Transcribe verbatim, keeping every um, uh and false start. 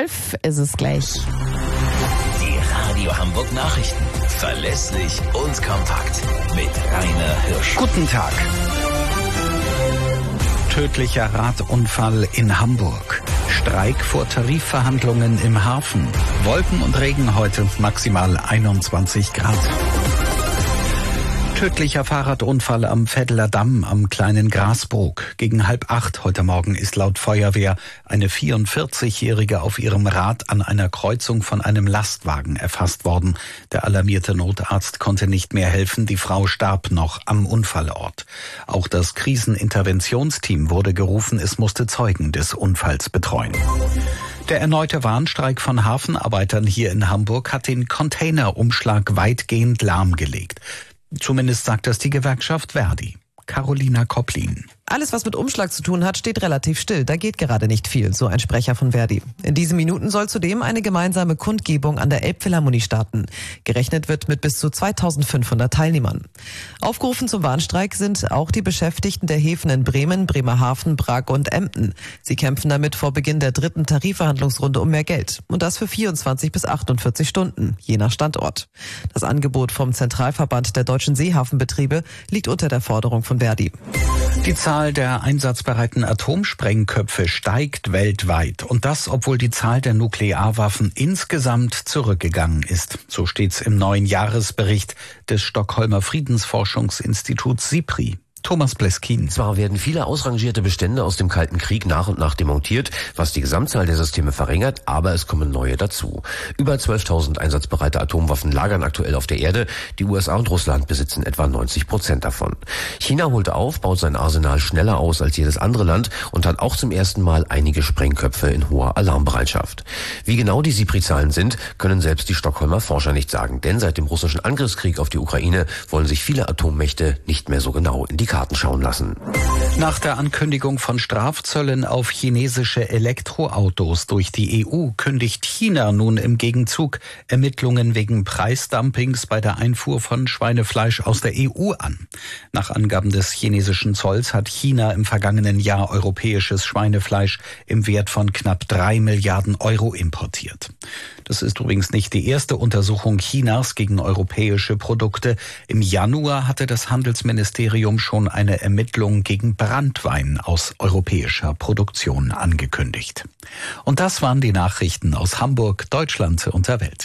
elf ist es gleich. Die Radio Hamburg Nachrichten. Verlässlich und kompakt. Mit Rainer Hirsch. Guten Tag. Tödlicher Radunfall in Hamburg. Streik vor Tarifverhandlungen im Hafen. Wolken und Regen heute, maximal einundzwanzig Grad. Tödlicher Fahrradunfall am Veddeler Damm am kleinen Grasbrook. Gegen halb acht heute Morgen ist laut Feuerwehr eine vierundvierzigjährige auf ihrem Rad an einer Kreuzung von einem Lastwagen erfasst worden. Der alarmierte Notarzt konnte nicht mehr helfen. Die Frau starb noch am Unfallort. Auch das Kriseninterventionsteam wurde gerufen. Es musste Zeugen des Unfalls betreuen. Der erneute Warnstreik von Hafenarbeitern hier in Hamburg hat den Containerumschlag weitgehend lahmgelegt. Zumindest sagt das die Gewerkschaft Verdi. Carolina Kopplin. Alles, was mit Umschlag zu tun hat, steht relativ still. Da geht gerade nicht viel, so ein Sprecher von Verdi. In diesen Minuten soll zudem eine gemeinsame Kundgebung an der Elbphilharmonie starten. Gerechnet wird mit bis zu zweitausendfünfhundert Teilnehmern. Aufgerufen zum Warnstreik sind auch die Beschäftigten der Häfen in Bremen, Bremerhaven, Prag und Emden. Sie kämpfen damit vor Beginn der dritten Tarifverhandlungsrunde um mehr Geld. Und das für vierundzwanzig bis achtundvierzig Stunden, je nach Standort. Das Angebot vom Zentralverband der deutschen Seehafenbetriebe liegt unter der Forderung von Verdi. Die Zahl der einsatzbereiten Atomsprengköpfe steigt weltweit. Und das, obwohl die Zahl der Nuklearwaffen insgesamt zurückgegangen ist. So steht's im neuen Jahresbericht des Stockholmer Friedensforschungsinstituts SIPRI. Thomas Bleskin. Zwar werden viele ausrangierte Bestände aus dem Kalten Krieg nach und nach demontiert, was die Gesamtzahl der Systeme verringert, aber es kommen neue dazu. Über zwölftausend einsatzbereite Atomwaffen lagern aktuell auf der Erde. Die U S A und Russland besitzen etwa neunzig Prozent davon. China holt auf, baut sein Arsenal schneller aus als jedes andere Land und hat auch zum ersten Mal einige Sprengköpfe in hoher Alarmbereitschaft. Wie genau die SIPRI-Zahlen sind, können selbst die Stockholmer Forscher nicht sagen, denn seit dem russischen Angriffskrieg auf die Ukraine wollen sich viele Atommächte nicht mehr so genau in die Karten schauen lassen. Nach der Ankündigung von Strafzöllen auf chinesische Elektroautos durch die E U kündigt China nun im Gegenzug Ermittlungen wegen Preisdumpings bei der Einfuhr von Schweinefleisch aus der E U an. Nach Angaben des chinesischen Zolls hat China im vergangenen Jahr europäisches Schweinefleisch im Wert von knapp drei Milliarden Euro importiert. Das ist übrigens nicht die erste Untersuchung Chinas gegen europäische Produkte. Im Januar hatte das Handelsministerium schon eine Ermittlung gegen Branntwein aus europäischer Produktion angekündigt. Und das waren die Nachrichten aus Hamburg, Deutschland und der Welt.